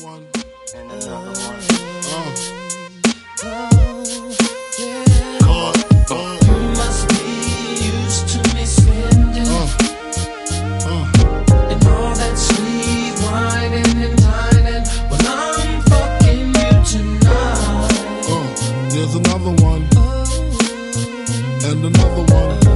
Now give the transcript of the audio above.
one. And another one. You must be used to me spending and all that sweet whining and dining when I'm fucking you tonight. There's another one, and another one.